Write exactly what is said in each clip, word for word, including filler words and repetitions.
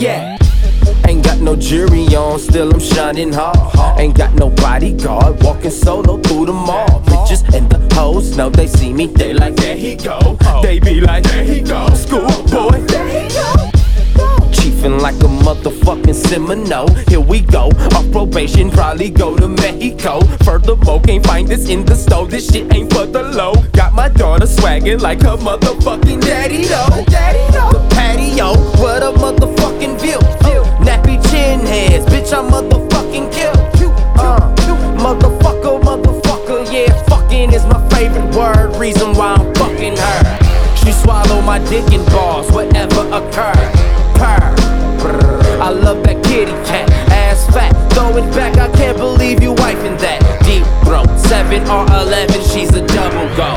Yeah. Ain't got no jury on, still I'm shining hard. Ain't got no bodyguard, walking solo through the mall. Bitches and the hoes know they see me, they like, there he go. They be like, there he go. Schoolboy, there he go. Chiefin' like a motherfucking Seminole. Here we go, off probation, probably go to Mexico. Furthermore, can't find this in the store, this shit ain't for the low. Got my daughter swaggin' like her motherfucking daddy though. The patio, what a motherfucking view. Nappy chin heads, bitch, I'm motherfucking kill. Uh, motherfucker, motherfucker, yeah, fucking is my favorite word. Reason why I'm fucking her. She swallow my dick in bars, whatever occur. Purr. I love that kitty cat, ass fat, throw it back, I can't believe you wifing that. Deep throat, seven or eleven, she's a double go.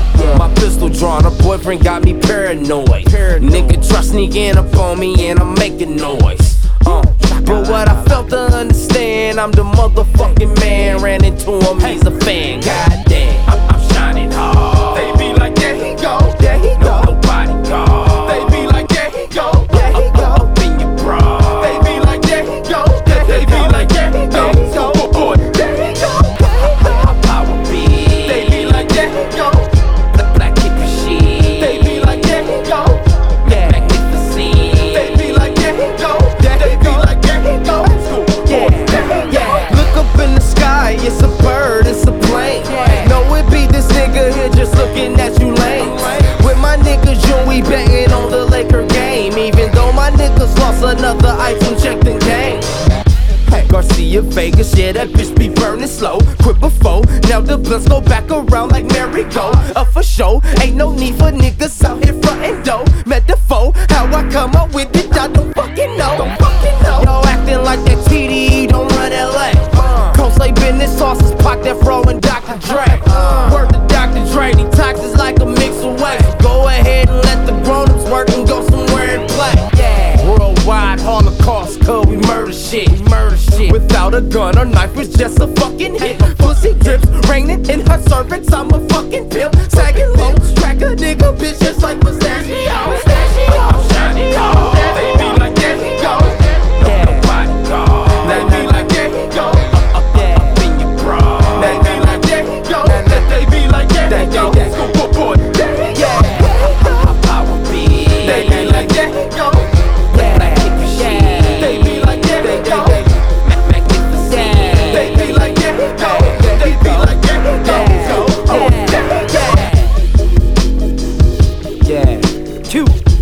My pistol drawn, her boyfriend got me paranoid. Nigga try sneaking up on me and I'm making noise. Uh, but what I felt to understand, I'm the motherfucking man. Ran into him, he's a fan. Goddamn, I'm, I'm shining hard. They be like, there he go, there he go. No, nobody go. They be like, there he go, there he go. Up in your bra. They be like, there he go, there he go. They be like, there he go, oh boy, there he go. High power beat. They be like, there he go. The black hippie shit. They be like, there he go. Yeah, magnificent. They be like, there he go. They be like, there he go. Yeah, yeah. Look up in the sky, it's a bird, it's a plane. No, it be this nigga here just looking at you lame. With my niggas, you we betting on the Laker game. Even though my niggas lost another item checked in game. Hey, Garcia Vegas, yeah, that bitch be burning slow. Quit before, now the blunts go back around like merry-go. Uh, for sure, ain't no need for niggas out here frontin' dough. Metaphor, how I come up with it, I don't fucking know. Don't fucking know. Yo, acting like that T D E don't run L A. Uh, Coldplay business sauces, Pac, that Fro and Doctor Dre. Uh, Word to Doctor Dre, these toxins like a mix away. Go ahead and let the grown-ups work and go somewhere and play. Yeah, worldwide Holocaust, cause we murder shit. We murder shit. Without a gun or knife, it's just a fucking hit. Pussy drips, raining in her cervix, I'm a fucking pimp. Sagging low, track a nigga, bitch, just like pistachio. Pistachio, I'm shining hard. They be like, there he go. No, nobody go. They be like, there he go. Up, up in your bra. They be like, there he go. They be like, there he go. School boy, there he go. High power beat. They be like, there he go. Black hippie shit. They be like, there he go. Magnificent. They be like, there he go. They be like, there he go. Oh, there he go. Yeah, cute.